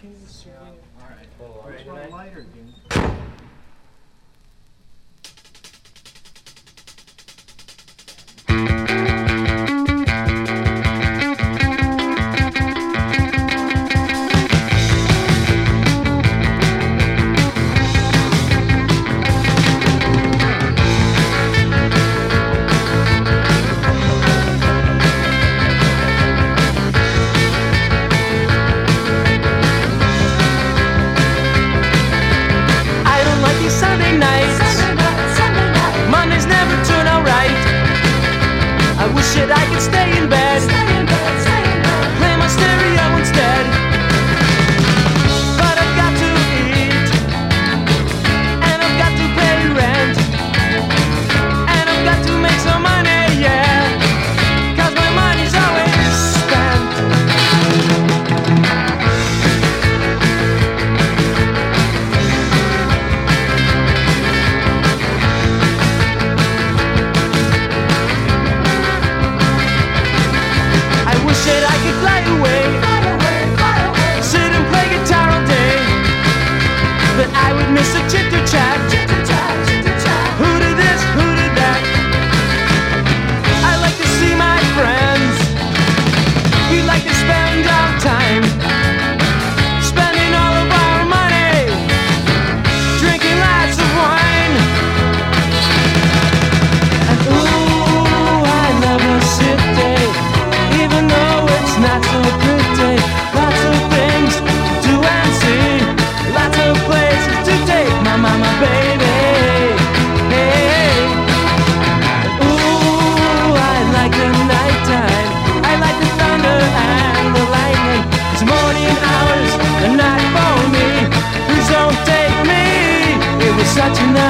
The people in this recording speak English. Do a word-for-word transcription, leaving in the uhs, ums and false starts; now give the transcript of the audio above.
Alright. Lighter, dude. Shit, I could stay in bed, stay in bed, stay in bed. Play my stereo instead. But I've got to eat, and I've got to pay rent, and I've got to make some money, yeah, cause my money's always spent. Said I could fly away, fly away, fly away, sit and play guitar all day, but I would miss a chitter chat, chitter chat, chitter chat. Who did this? Who did that? I like to see my friends. We like to spend our time, spending all of our money, drinking lots of wine, and ooh, I love a city. Even though it's not so pretty, lots of things to do and see, lots of places to take my mama, baby. Hey, ooh, I like the nighttime, I like the thunder and the lightning. It's morning hours, the night for me. Please don't take me. It was such a nice